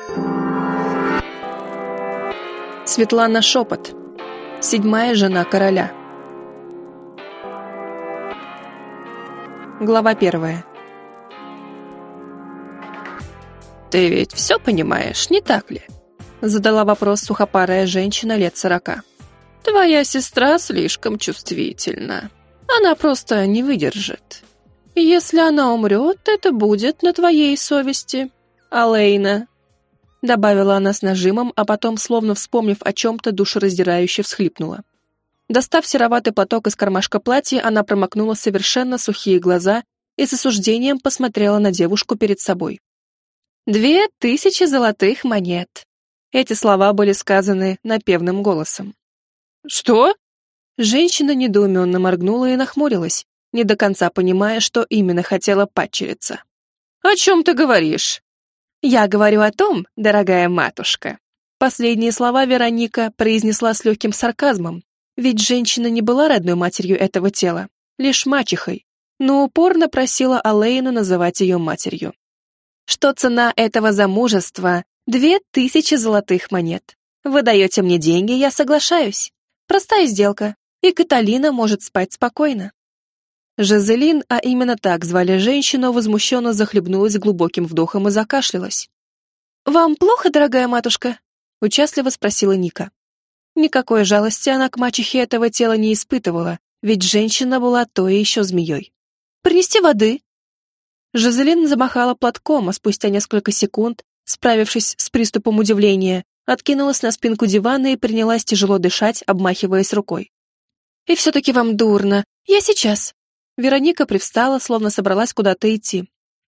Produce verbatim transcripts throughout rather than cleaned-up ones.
Светлана Шепот. Седьмая жена короля. Глава первая. «Ты ведь все понимаешь, не так ли?» Задала вопрос сухопарая женщина лет сорока. «Твоя сестра слишком чувствительна. Она просто не выдержит. Если она умрет, это будет на твоей совести, Алейна», добавила она с нажимом, а потом, словно вспомнив о чем-то, душераздирающе всхлипнула. Достав сероватый платок из кармашка платья, она промокнула совершенно сухие глаза и с осуждением посмотрела на девушку перед собой. «Две тысячи золотых монет». Эти слова были сказаны напевным голосом. «Что?» Женщина недоуменно моргнула и нахмурилась, не до конца понимая, что именно хотела падчерица. «О чем ты говоришь?» «Я говорю о том, дорогая матушка». Последние слова Вероника произнесла с легким сарказмом, ведь женщина не была родной матерью этого тела, лишь мачехой, но упорно просила Алейну называть ее матерью. «Что цена этого замужества — две тысячи золотых монет. Вы даете мне деньги, я соглашаюсь. Простая сделка, и Каталина может спать спокойно». Жизелин, а именно так звали женщину, возмущенно захлебнулась глубоким вдохом и закашлялась. «Вам плохо, дорогая матушка?» — участливо спросила Ника. Никакой жалости она к мачехе этого тела не испытывала, ведь женщина была то и еще змеей. «Принести воды?» Жизелин замахала платком, а спустя несколько секунд, справившись с приступом удивления, откинулась на спинку дивана и принялась тяжело дышать, обмахиваясь рукой. «И все-таки вам дурно. Я сейчас». Вероника привстала, словно собралась куда-то идти.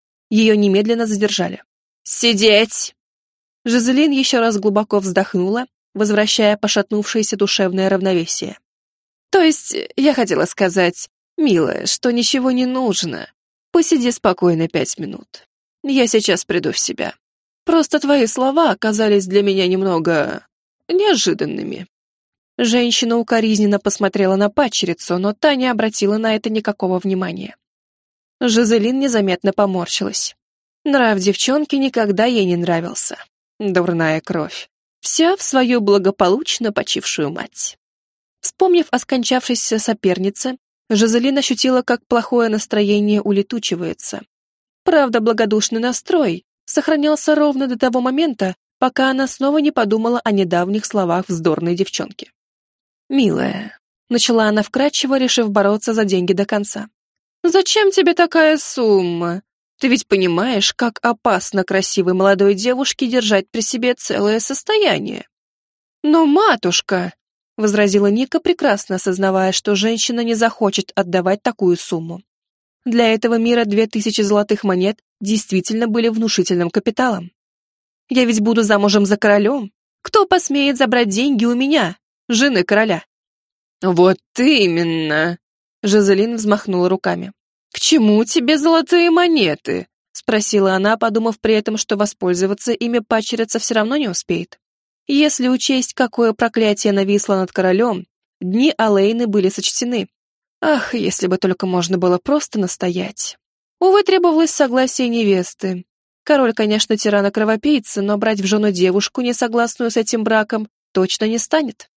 Ее немедленно задержали. «Сидеть!» Жизелин еще раз глубоко вздохнула, возвращая пошатнувшееся душевное равновесие. «То есть, я хотела сказать, милая, что ничего не нужно. Посиди спокойно пять минут. Я сейчас приду в себя. Просто твои слова оказались для меня немного неожиданными». Женщина укоризненно посмотрела на падчерицу, но та не обратила на это никакого внимания. Жизелин незаметно поморщилась. Нрав девчонки никогда ей не нравился. Дурная кровь. Вся в свою благополучно почившую мать. Вспомнив о скончавшейся сопернице, Жизелин ощутила, как плохое настроение улетучивается. Правда, благодушный настрой сохранялся ровно до того момента, пока она снова не подумала о недавних словах вздорной девчонки. «Милая», — начала она вкратчиво, решив бороться за деньги до конца. «Зачем тебе такая сумма? Ты ведь понимаешь, как опасно красивой молодой девушке держать при себе целое состояние». «Но, матушка», — возразила Ника, прекрасно осознавая, что женщина не захочет отдавать такую сумму. Для этого мира две тысячи золотых монет действительно были внушительным капиталом. «Я ведь буду замужем за королем. Кто посмеет забрать деньги у меня, жены короля?» «Вот именно!» — Жизелин взмахнула руками. «К чему тебе золотые монеты?» — спросила она, подумав при этом, что воспользоваться ими падчерица все равно не успеет. Если учесть, какое проклятие нависло над королем, дни Алейны были сочтены. Ах, если бы только можно было просто настоять. Увы, требовалось согласие невесты. Король, конечно, тиран и кровопийца, но брать в жену девушку, не согласную с этим браком, точно не станет.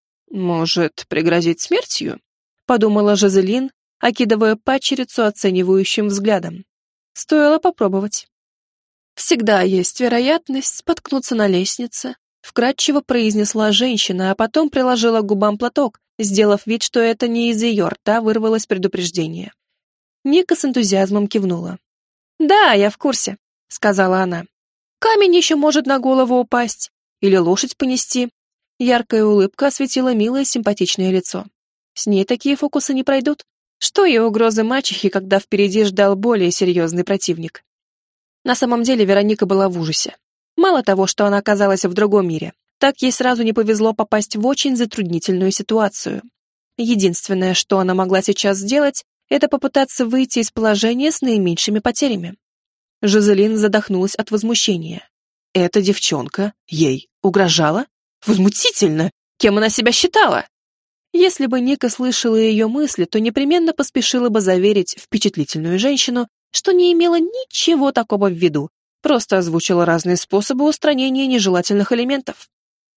«Может, пригрозить смертью?» — подумала Жизелин, окидывая падчерицу оценивающим взглядом. Стоило попробовать. «Всегда есть вероятность споткнуться на лестнице», — вкратчиво произнесла женщина, а потом приложила к губам платок, сделав вид, что это не из ее рта вырвалось предупреждение. Ника с энтузиазмом кивнула. «Да, я в курсе», — сказала она. «Камень еще может на голову упасть или лошадь понести». Яркая улыбка осветила милое симпатичное лицо. С ней такие фокусы не пройдут. Что и угрозы мачехи, когда впереди ждал более серьезный противник. На самом деле Вероника была в ужасе. Мало того, что она оказалась в другом мире, так ей сразу не повезло попасть в очень затруднительную ситуацию. Единственное, что она могла сейчас сделать, это попытаться выйти из положения с наименьшими потерями. Жизелин задохнулась от возмущения. Эта девчонка ей угрожала? Возмутительно! Кем она себя считала? Если бы Ника слышала ее мысли, то непременно поспешила бы заверить впечатлительную женщину, что не имела ничего такого в виду, Просто озвучила разные способы устранения нежелательных элементов.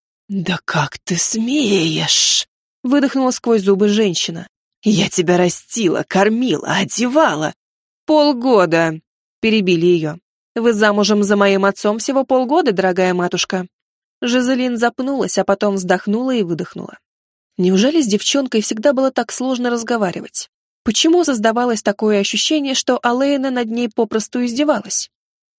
«Да как ты смеешь?» — выдохнула сквозь зубы женщина. «Я тебя растила, кормила, одевала». «Полгода!» — перебили ее. «Вы замужем за моим отцом всего полгода, дорогая матушка». Жизелин запнулась, а потом вздохнула и выдохнула. Неужели с девчонкой всегда было так сложно разговаривать? Почему создавалось такое ощущение, что Алейна над ней попросту издевалась?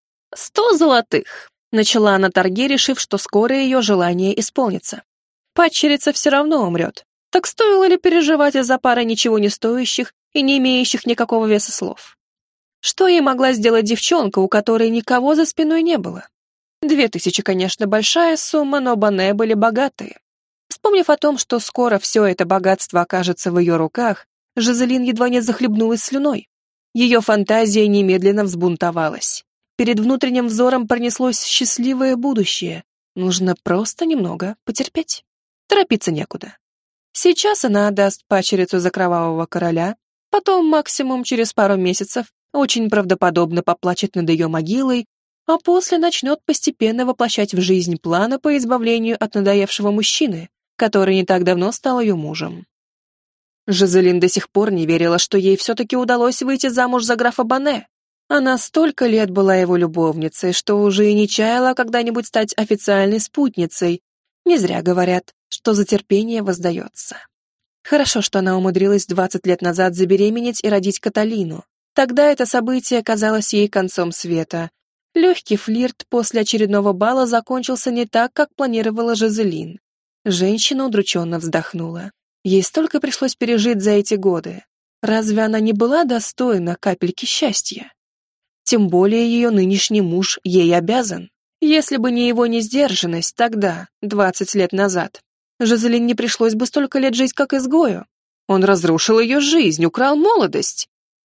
«Сто золотых!» — начала она торги, решив, что скоро ее желание исполнится. Падчерица все равно умрет. Так стоило ли переживать из-за пары ничего не стоящих и не имеющих никакого веса слов? Что ей могла сделать девчонка, у которой никого за спиной не было? Две тысячи, конечно, большая сумма, но Боне были богатые. Вспомнив о том, что скоро все это богатство окажется в ее руках, Жизелин едва не захлебнулась слюной. Ее фантазия немедленно взбунтовалась. Перед внутренним взором пронеслось счастливое будущее. Нужно просто немного потерпеть. Торопиться некуда. Сейчас она отдаст падчерицу за кровавого короля, потом максимум через пару месяцев очень правдоподобно поплачет над ее могилой, а после начнет постепенно воплощать в жизнь планы по избавлению от надоевшего мужчины, который не так давно стал ее мужем. Жизелин до сих пор не верила, что ей все-таки удалось выйти замуж за графа Боне. Она столько лет была его любовницей, что уже и не чаяла когда-нибудь стать официальной спутницей. Не зря говорят, что за терпение воздается. Хорошо, что она умудрилась двадцать лет назад забеременеть и родить Каталину. Тогда это событие казалось ей концом света. Легкий флирт после очередного бала закончился не так, как планировала Жизелин. Женщина удрученно вздохнула. Ей столько пришлось пережить за эти годы. Разве она не была достойна капельки счастья? Тем более ее нынешний муж ей обязан. Если бы не его несдержанность тогда, двадцать лет назад, Жизелин не пришлось бы столько лет жить как изгою. Он разрушил ее жизнь, украл молодость.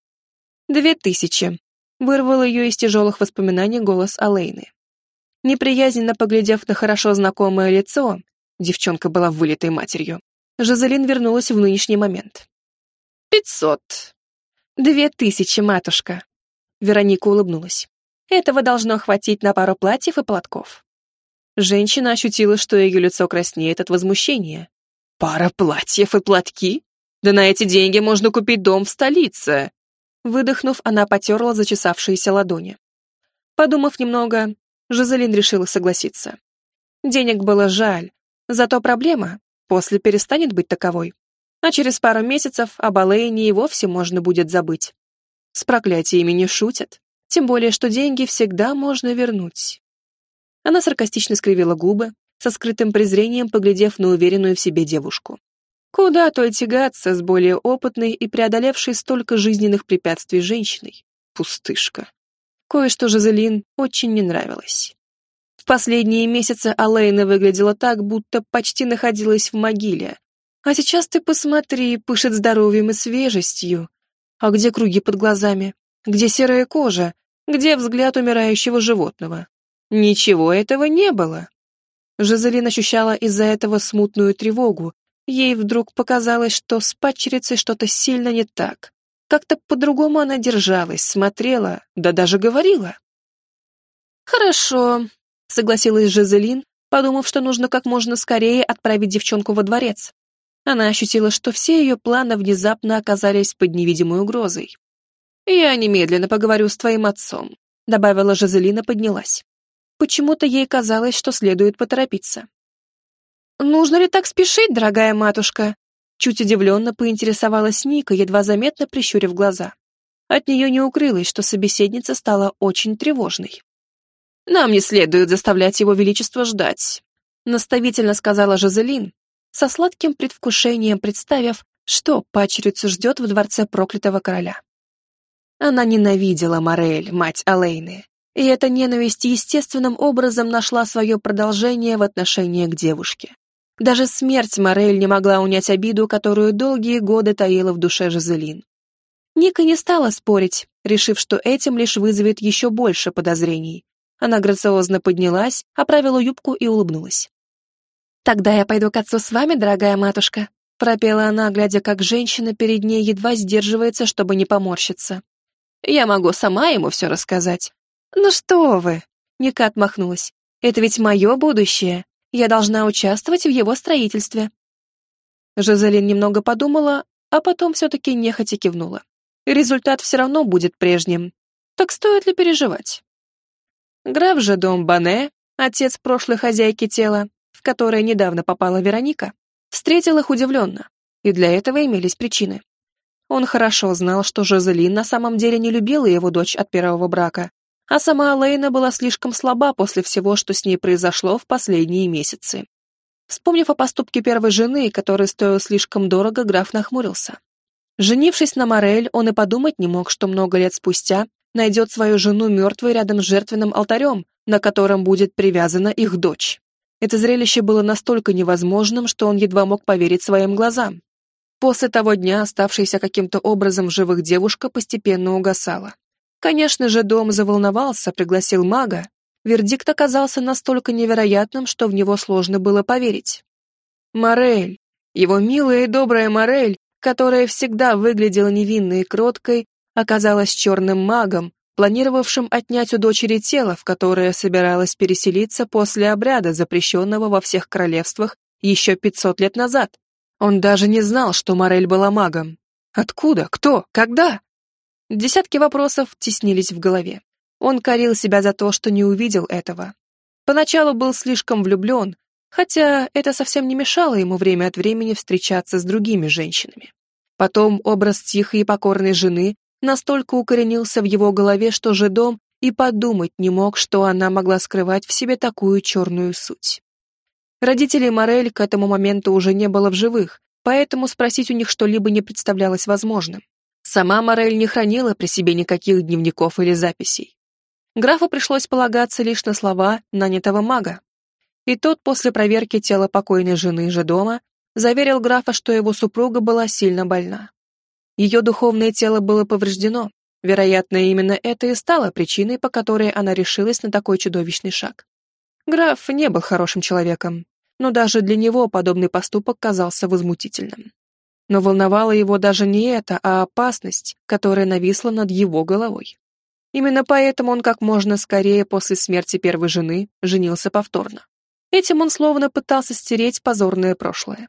Две тысячи. Вырвал ее из тяжелых воспоминаний голос Алейны. Неприязненно поглядев на хорошо знакомое лицо, девчонка была вылитой матерью, Жизелин вернулась в нынешний момент. «Пятьсот». «Две тысячи, матушка». Вероника улыбнулась. «Этого должно хватить на пару платьев и платков». Женщина ощутила, что ее лицо краснеет от возмущения. «Пара платьев и платки? Да на эти деньги можно купить дом в столице!» Выдохнув, она потерла зачесавшиеся ладони. Подумав немного, Жизелин решила согласиться. Денег было жаль, зато проблема после перестанет быть таковой. А через пару месяцев об Алейне и вовсе можно будет забыть. С проклятиями не шутят, тем более, что деньги всегда можно вернуть. Она саркастично скривила губы, со скрытым презрением поглядев на уверенную в себе девушку. Куда той тягаться с более опытной и преодолевшей столько жизненных препятствий женщиной? Пустышка. Кое-что Жизелин очень не нравилось. В последние месяцы Алейна выглядела так, будто почти находилась в могиле. А сейчас ты посмотри, пышет здоровьем и свежестью. А где круги под глазами? Где серая кожа? Где взгляд умирающего животного? Ничего этого не было. Жизелин ощущала из-за этого смутную тревогу. Ей вдруг показалось, что с падчерицей что-то сильно не так. Как-то по-другому она держалась, смотрела, да даже говорила. «Хорошо», — согласилась Жизелин, подумав, что нужно как можно скорее отправить девчонку во дворец. Она ощутила, что все ее планы внезапно оказались под невидимой угрозой. «Я немедленно поговорю с твоим отцом», — добавила Жизелин и поднялась. Почему-то ей казалось, что следует поторопиться. «Нужно ли так спешить, дорогая матушка?» Чуть удивленно поинтересовалась Ника, едва заметно прищурив глаза. От нее не укрылось, что собеседница стала очень тревожной. «Нам не следует заставлять его величество ждать», наставительно сказала Жизелин, со сладким предвкушением представив, что падчерицу ждет в дворце проклятого короля. Она ненавидела Морель, мать Алейны, и эта ненависть естественным образом нашла свое продолжение в отношении к девушке. Даже смерть Морель не могла унять обиду, которую долгие годы таила в душе Жизелин. Ника не стала спорить, решив, что этим лишь вызовет еще больше подозрений. Она грациозно поднялась, оправила юбку и улыбнулась. «Тогда я пойду к отцу с вами, дорогая матушка», пропела она, глядя, как женщина перед ней едва сдерживается, чтобы не поморщиться. «Я могу сама ему все рассказать». «Ну что вы!» Ника отмахнулась. «Это ведь мое будущее. Я должна участвовать в его строительстве». Жизелин немного подумала, а потом все-таки нехотя кивнула. Результат все равно будет прежним. Так стоит ли переживать? Граф же дом Бане, отец прошлой хозяйки тела, в которое недавно попала Вероника, встретил их удивленно, и для этого имелись причины. Он хорошо знал, что Жизелин на самом деле не любила его дочь от первого брака, а сама Алейна была слишком слаба после всего, что с ней произошло в последние месяцы. Вспомнив о поступке первой жены, который стоил слишком дорого, граф нахмурился. Женившись на Морель, он и подумать не мог, что много лет спустя найдет свою жену мертвой рядом с жертвенным алтарем, на котором будет привязана их дочь. Это зрелище было настолько невозможным, что он едва мог поверить своим глазам. После того дня оставшаяся каким-то образом в живых девушка постепенно угасала. Конечно же, дом заволновался, пригласил мага. Вердикт оказался настолько невероятным, что в него сложно было поверить. Морель, его милая и добрая Морель, которая всегда выглядела невинной и кроткой, оказалась черным магом, планировавшим отнять у дочери тело, в которое собиралась переселиться после обряда, запрещенного во всех королевствах еще пятьсот лет назад. Он даже не знал, что Морель была магом. Откуда? Кто? Когда? Десятки вопросов теснились в голове. Он корил себя за то, что не увидел этого. Поначалу был слишком влюблен, хотя это совсем не мешало ему время от времени встречаться с другими женщинами. Потом образ тихой и покорной жены настолько укоренился в его голове, что Жедом и подумать не мог, что она могла скрывать в себе такую черную суть. Родителей Морель к этому моменту уже не было в живых, поэтому спросить у них что-либо не представлялось возможным. Сама Морель не хранила при себе никаких дневников или записей. Графу пришлось полагаться лишь на слова нанятого мага. И тот после проверки тела покойной жены Жедома заверил графа, что его супруга была сильно больна. Ее духовное тело было повреждено, вероятно, именно это и стало причиной, по которой она решилась на такой чудовищный шаг. Граф не был хорошим человеком, но даже для него подобный поступок казался возмутительным. Но волновало его даже не это, а опасность, которая нависла над его головой. Именно поэтому он как можно скорее после смерти первой жены женился повторно. Этим он словно пытался стереть позорное прошлое.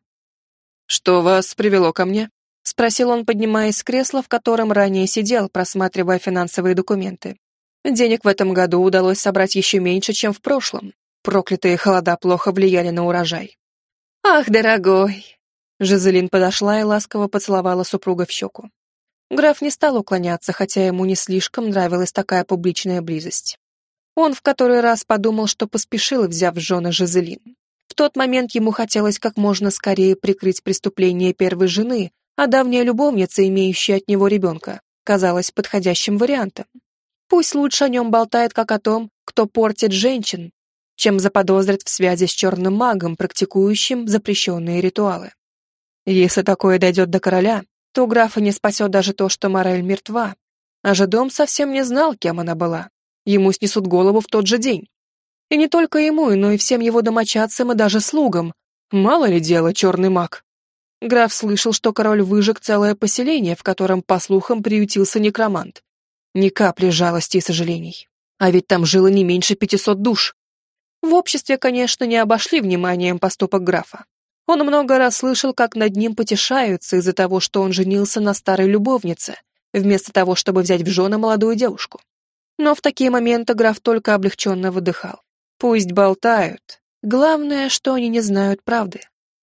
«Что вас привело ко мне?» — спросил он, поднимаясь с кресла, в котором ранее сидел, просматривая финансовые документы. Денег в этом году удалось собрать еще меньше, чем в прошлом. Проклятые холода плохо влияли на урожай. «Ах, дорогой!» Жизелин подошла и ласково поцеловала супруга в щеку. Граф не стал уклоняться, хотя ему не слишком нравилась такая публичная близость. Он в который раз подумал, что поспешил, взяв в жены Жизелин. В тот момент ему хотелось как можно скорее прикрыть преступление первой жены, а давняя любовница, имеющая от него ребенка, казалась подходящим вариантом. Пусть лучше о нем болтает как о том, кто портит женщин, чем заподозрит в связи с черным магом, практикующим запрещенные ритуалы. Если такое дойдет до короля, то графа не спасет даже то, что Морель мертва, а Жедом совсем не знал, кем она была. Ему снесут голову в тот же день. И не только ему, но и всем его домочадцам и даже слугам. Мало ли дело, черный маг. Граф слышал, что король выжег целое поселение, в котором, по слухам, приютился некромант. Ни капли жалости и сожалений. А ведь там жило не меньше пятисот душ. В обществе, конечно, не обошли вниманием поступок графа. Он много раз слышал, как над ним потешаются из-за того, что он женился на старой любовнице, вместо того, чтобы взять в жены молодую девушку. Но в такие моменты граф только облегченно выдыхал. Пусть болтают. Главное, что они не знают правды.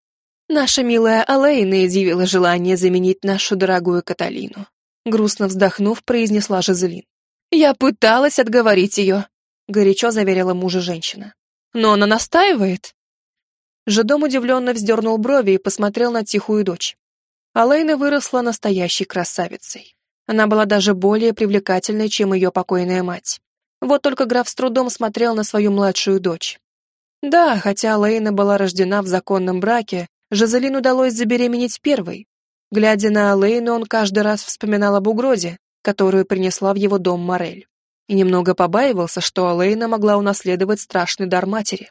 Наша милая Алейна изъявила желание заменить нашу дорогую Каталину. Грустно вздохнув, произнесла Жизелин. «Я пыталась отговорить ее», — горячо заверила мужа женщина. «Но она настаивает». Жедом удивленно вздернул брови и посмотрел на тихую дочь. Алейна выросла настоящей красавицей. Она была даже более привлекательной, чем ее покойная мать. Вот только граф с трудом смотрел на свою младшую дочь. Да, хотя Алейна была рождена в законном браке, Жизелин удалось забеременеть первой. Глядя на Алейну, он каждый раз вспоминал об угрозе, которую принесла в его дом Морель, и немного побаивался, что Алейна могла унаследовать страшный дар матери.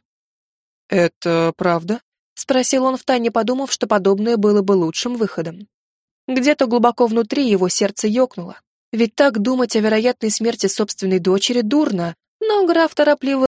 «Это правда?» — спросил он, втайне подумав, что подобное было бы лучшим выходом. Где-то глубоко внутри его сердце ёкнуло. Ведь так думать о вероятной смерти собственной дочери дурно, но граф торопливо